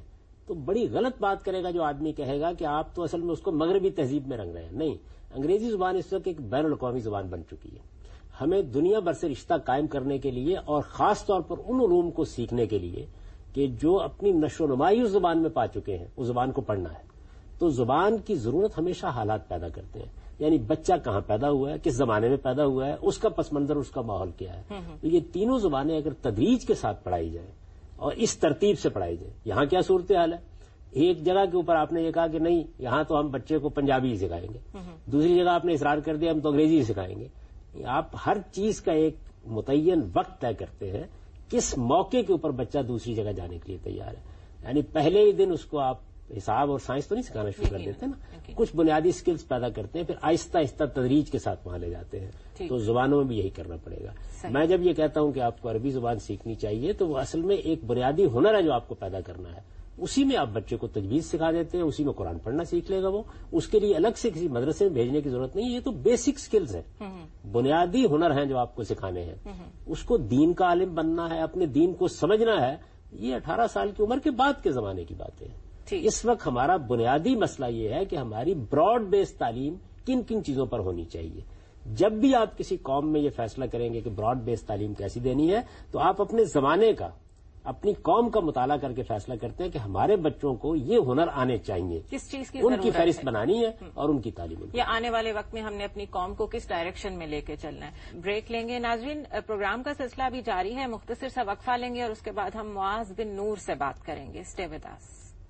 تو بڑی غلط بات کرے گا جو آدمی کہے گا کہ آپ تو اصل میں اس کو مغربی تہذیب میں رنگ رہے ہیں. نہیں، انگریزی زبان اس وقت ایک بین الاقوامی زبان بن چکی ہے. ہمیں دنیا بھر سے رشتہ قائم کرنے کے لیے اور خاص طور پر ان علوم کو سیکھنے کے لیے کہ جو اپنی نشو و نمائی اس زبان میں پا چکے ہیں، اس زبان کو پڑھنا ہے. تو زبان کی ضرورت ہمیشہ حالات پیدا کرتے ہیں، یعنی بچہ کہاں پیدا ہوا ہے، کس زمانے میں پیدا ہوا ہے، اس کا پس منظر، اس کا ماحول کیا ہے. تو یہ تینوں زبانیں اگر تدریج کے ساتھ پڑھائی جائیں اور اس ترتیب سے پڑھائی جائے. یہاں کیا صورتحال ہے؟ ایک جگہ کے اوپر آپ نے یہ کہا کہ نہیں، یہاں تو ہم بچے کو پنجابی ہی سکھائیں گے، دوسری جگہ آپ نے اصرار کر دیا ہم تو انگریزی ہی سکھائیں گے. آپ ہر چیز کا ایک متعین وقت طے کرتے ہیں، کس موقع کے اوپر بچہ دوسری جگہ جانے کے لیے تیار ہے. یعنی پہلے ہی دن اس کو آپ حساب اور سائنس تو نہیں سکھانا شروع کر دیتے نا، کچھ بنیادی سکلز پیدا کرتے ہیں، پھر آہستہ آہستہ تدریج کے ساتھ وہاں لے جاتے ہیں. تو زبانوں میں بھی یہی کرنا پڑے گا. میں جب یہ کہتا ہوں کہ آپ کو عربی زبان سیکھنی چاہیے تو وہ اصل میں ایک بنیادی ہنر ہے جو آپ کو پیدا کرنا ہے. اسی میں آپ بچے کو تجویز سکھا دیتے ہیں، اسی میں قرآن پڑھنا سیکھ لے گا. وہ اس کے لیے الگ سے کسی مدرسے میں بھیجنے کی ضرورت نہیں. یہ تو بیسک سکلز ہیں، بنیادی ہنر ہیں جو آپ کو سکھانے ہیں. اس کو دین کا عالم بننا ہے، اپنے دین کو سمجھنا ہے. یہ اٹھارہ سال کی عمر کے بعد کے زمانے کی باتیں ہیں. اس وقت ہمارا بنیادی مسئلہ یہ ہے کہ ہماری براڈ بیس تعلیم کن کن چیزوں پر ہونی چاہیے. جب بھی آپ کسی قوم میں یہ فیصلہ کریں گے کہ براڈ بیس تعلیم کیسی دینی ہے تو آپ اپنے زمانے کا، اپنی قوم کا مطالعہ کر کے فیصلہ کرتے ہیں کہ ہمارے بچوں کو یہ ہنر آنے چاہیے، کس چیز کی ان کی فہرست بنانی ہے اور ان کی تعلیم. یہ آنے والے وقت میں ہم نے اپنی قوم کو کس ڈائریکشن میں لے کے چلنا ہے. بریک لیں گے. ناظرین، پروگرام کا سلسلہ بھی جاری ہے. مختصر سا وقفہ لیں گے اور اس کے بعد ہم معاذ بن نور سے بات کریں گے. Stay with us.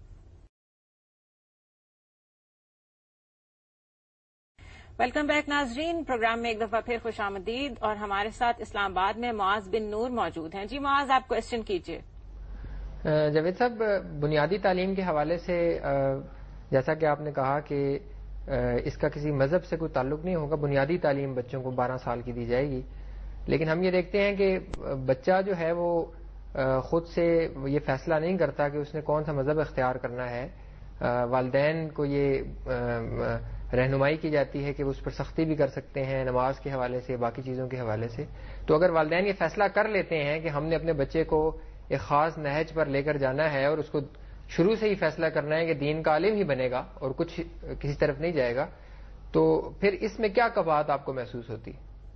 Welcome back ناظرین. پروگرام میں ایک دفعہ پھر خوش آمدید. اور ہمارے ساتھ اسلام آباد میں معاذ بن نور موجود ہیں. جی معاذ، آپ کوشچن کیجیے. جاوید صاحب، بنیادی تعلیم کے حوالے سے جیسا کہ آپ نے کہا کہ اس کا کسی مذہب سے کوئی تعلق نہیں ہوگا، بنیادی تعلیم بچوں کو بارہ سال کی دی جائے گی. لیکن ہم یہ دیکھتے ہیں کہ بچہ جو ہے وہ خود سے یہ فیصلہ نہیں کرتا کہ اس نے کون سا مذہب اختیار کرنا ہے. والدین کو یہ رہنمائی کی جاتی ہے کہ وہ اس پر سختی بھی کر سکتے ہیں، نماز کے حوالے سے، باقی چیزوں کے حوالے سے. تو اگر والدین یہ فیصلہ کر لیتے ہیں کہ ہم نے اپنے بچے کو ایک خاص نہج پر لے کر جانا ہے اور اس کو شروع سے ہی فیصلہ کرنا ہے کہ دین کا عالم ہی بنے گا اور کچھ کسی طرف نہیں جائے گا، تو پھر اس میں کیا کباہت آپ کو محسوس ہوتی؟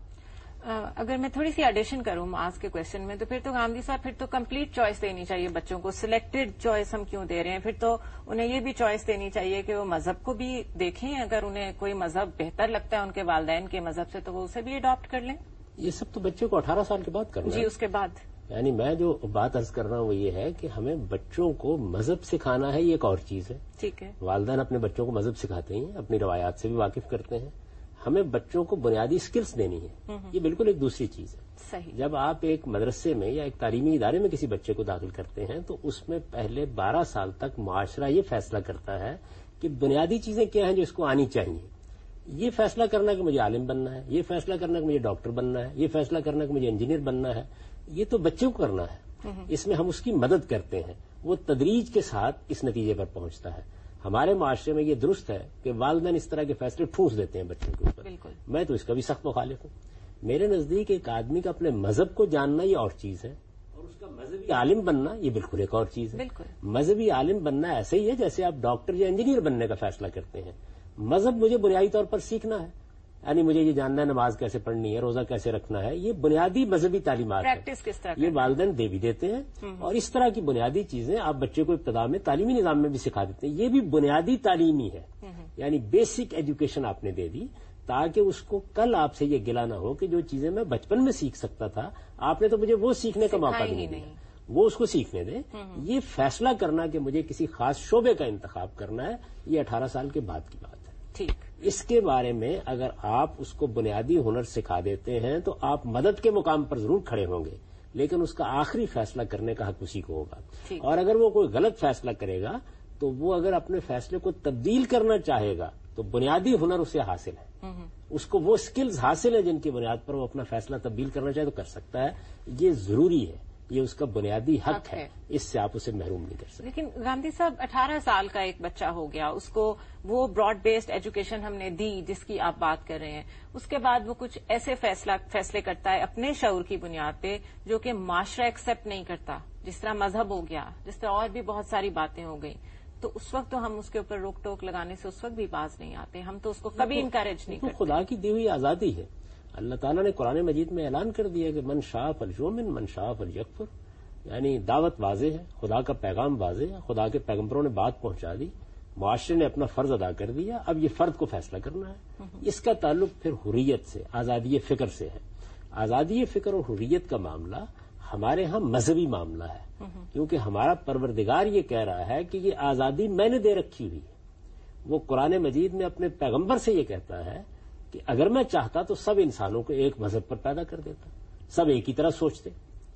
اگر میں تھوڑی سی ایڈیشن کروں آج کے کوشچن میں، تو پھر تو گاندھی صاحب پھر تو کمپلیٹ چوائس دینی چاہیے بچوں کو. سلیکٹڈ چوائس ہم کیوں دے رہے ہیں؟ پھر تو انہیں یہ بھی چوائس دینی چاہیے کہ وہ مذہب کو بھی دیکھیں. اگر انہیں کوئی مذہب بہتر لگتا ہے ان کے والدین کے مذہب سے تو وہ اسے بھی اڈاپٹ کر لیں. یہ سب تو بچے کو اٹھارہ سال کے بعد کرنا ہے. جی، اس کے بعد یعنی میں جو بات عرض کر رہا ہوں وہ یہ ہے کہ ہمیں بچوں کو مذہب سکھانا ہے، یہ ایک اور چیز ہے. ٹھیک ہے. والدین اپنے بچوں کو مذہب سکھاتے ہیں، اپنی روایات سے بھی واقف کرتے ہیں. ہمیں بچوں کو بنیادی سکلز دینی ہے، یہ بالکل ایک دوسری چیز ہے. صحیح. جب آپ ایک مدرسے میں یا ایک تعلیمی ادارے میں کسی بچے کو داخل کرتے ہیں تو اس میں پہلے بارہ سال تک معاشرہ یہ فیصلہ کرتا ہے کہ بنیادی چیزیں کیا ہیں جو اس کو آنی چاہیے. یہ فیصلہ کرنا کہ مجھے عالم بننا ہے، یہ فیصلہ کرنا کہ مجھے ڈاکٹر بننا ہے، یہ فیصلہ کرنا کہ مجھے انجینئر بننا ہے، یہ تو بچے کو کرنا ہے. اس میں ہم اس کی مدد کرتے ہیں، وہ تدریج کے ساتھ اس نتیجے پر پہنچتا ہے. ہمارے معاشرے میں یہ درست ہے کہ والدین اس طرح کے فیصلے ٹھونس دیتے ہیں بچوں کے اوپر. بالکل. میں تو اس کا بھی سخت مخالف ہوں. میرے نزدیک ایک آدمی کا اپنے مذہب کو جاننا یہ اور چیز ہے اور اس کا مذہبی عالم بننا یہ بالکل ایک اور چیز ہے. بالکل. مذہبی عالم بننا ایسے ہی ہے جیسے آپ ڈاکٹر یا انجینئر بننے کا فیصلہ کرتے ہیں. مذہب مجھے بنیادی طور پر سیکھنا ہے، یعنی مجھے یہ جاننا ہے نماز کیسے پڑھنی ہے، روزہ کیسے رکھنا ہے. یہ بنیادی مذہبی تعلیمات پریکٹس کس طرح یہ والدین دے بھی دیتے ہیں اور اس طرح کی بنیادی چیزیں آپ بچے کو ابتدا میں تعلیمی نظام میں بھی سکھا دیتے ہیں. یہ بھی بنیادی تعلیمی ہے، یعنی بیسک ایجوکیشن آپ نے دے دی تاکہ اس کو کل آپ سے یہ گلا نہ ہو کہ جو چیزیں میں بچپن میں سیکھ سکتا تھا آپ نے تو مجھے وہ سیکھنے کا موقع نہیں دیا. وہ اس کو سیکھنے دیں. یہ فیصلہ کرنا کہ مجھے کسی خاص شعبے کا انتخاب کرنا ہے یہ اٹھارہ سال کے بعد کی بات ہے. ٹھیک. اس کے بارے میں اگر آپ اس کو بنیادی ہنر سکھا دیتے ہیں تو آپ مدد کے مقام پر ضرور کھڑے ہوں گے، لیکن اس کا آخری فیصلہ کرنے کا حق اسی کو ہوگا. اور اگر وہ کوئی غلط فیصلہ کرے گا تو وہ اگر اپنے فیصلے کو تبدیل کرنا چاہے گا تو بنیادی ہنر اسے حاصل ہے، اس کو وہ سکلز حاصل ہیں جن کی بنیاد پر وہ اپنا فیصلہ تبدیل کرنا چاہے تو کر سکتا ہے. یہ ضروری ہے یہ اس کا بنیادی حق ہے, اس سے آپ اسے محروم نہیں کر سکتے. لیکن گاندھی صاحب اٹھارہ سال کا ایک بچہ ہو گیا, اس کو وہ براڈ بیسڈ ایجوکیشن ہم نے دی جس کی آپ بات کر رہے ہیں, اس کے بعد وہ کچھ ایسے فیصلہ فیصلے کرتا ہے اپنے شعور کی بنیاد پہ جو کہ معاشرہ ایکسپٹ نہیں کرتا, جس طرح مذہب ہو گیا, جس طرح اور بھی بہت ساری باتیں ہو گئی, تو اس وقت تو ہم اس کے اوپر روک ٹوک لگانے سے اس وقت بھی باز نہیں آتے, ہم تو اس کو کبھی انکریج نہیں کرتے. خدا کی دی ہوئی آزادی ہے. اللہ تعالیٰ نے قرآن مجید میں اعلان کر دیا کہ من شاء فلیؤمن من شاء فلیکفر, یعنی دعوت واضح ہے, خدا کا پیغام واضح ہے, خدا کے پیغمبروں نے بات پہنچا دی, معاشرے نے اپنا فرض ادا کر دیا, اب یہ فرد کو فیصلہ کرنا ہے. اس کا تعلق پھر حریت سے, آزادی فکر سے ہے. آزادی فکر اور حریت کا معاملہ ہمارے ہاں مذہبی معاملہ ہے, کیونکہ ہمارا پروردگار یہ کہہ رہا ہے کہ یہ آزادی میں نے دے رکھی ہوئی ہے. وہ قرآن مجید میں اپنے پیغمبر سے یہ کہتا ہے کہ اگر میں چاہتا تو سب انسانوں کو ایک مذہب پر پیدا کر دیتا, سب ایک ہی طرح سوچتے.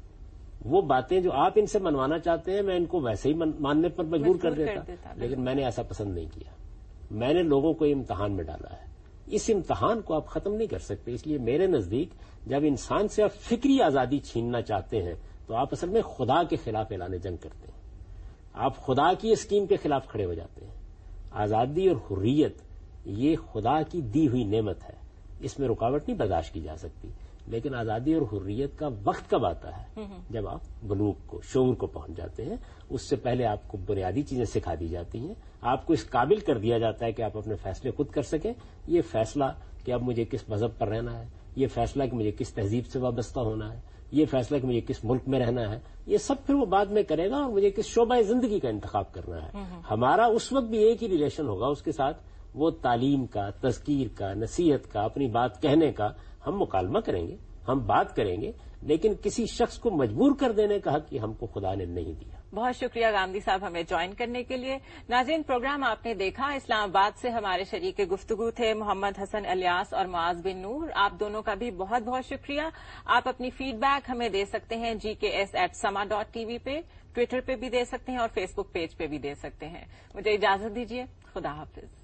وہ باتیں جو آپ ان سے منوانا چاہتے ہیں میں ان کو ویسے ہی ماننے پر مجبور کر دیتا, لیکن میں نے ایسا پسند نہیں کیا. میں نے لوگوں کو امتحان میں ڈالا ہے, اس امتحان کو آپ ختم نہیں کر سکتے. اس لیے میرے نزدیک جب انسان سے آپ فکری آزادی چھیننا چاہتے ہیں تو آپ اصل میں خدا کے خلاف اعلان جنگ کرتے ہیں, آپ خدا کی اسکیم کے خلاف کھڑے ہو جاتے ہیں. آزادی اور حریت یہ خدا کی دی ہوئی نعمت ہے, اس میں رکاوٹ نہیں برداشت کی جا سکتی. لیکن آزادی اور حریت کا وقت کب آتا ہے؟ جب آپ بلوغ کو, شعور کو پہنچ جاتے ہیں. اس سے پہلے آپ کو بنیادی چیزیں سکھا دی جاتی ہیں, آپ کو اس قابل کر دیا جاتا ہے کہ آپ اپنے فیصلے خود کر سکیں. یہ فیصلہ کہ اب مجھے کس مذہب پر رہنا ہے, یہ فیصلہ کہ مجھے کس تہذیب سے وابستہ ہونا ہے, یہ فیصلہ کہ مجھے کس ملک میں رہنا ہے, یہ سب پھر وہ بعد میں کرے گا, اور مجھے کس شعبہ زندگی کا انتخاب کرنا ہے. ہمارا اس وقت بھی ایک ہی ریلیشن ہوگا اس کے ساتھ, وہ تعلیم کا, تذکیر کا, نصیحت کا, اپنی بات کہنے کا. ہم مکالمہ کریں گے, ہم بات کریں گے, لیکن کسی شخص کو مجبور کر دینے کا حق یہ ہم کو خدا نے نہیں دیا. بہت شکریہ گاندھی صاحب ہمیں جوائن کرنے کے لیے. ناظرین, پروگرام آپ نے دیکھا. اسلام آباد سے ہمارے شریک گفتگو تھے محمد حسن الیاس اور معاذ بن نور. آپ دونوں کا بھی بہت بہت شکریہ. آپ اپنی فیڈ بیک ہمیں دے سکتے ہیں جی K S at Samaa dot T V پہ, ٹویٹر پہ بھی دے سکتے ہیں اور فیس بک پیج پہ بھی دے سکتے ہیں. مجھے اجازت دیجیے, خدا حافظ.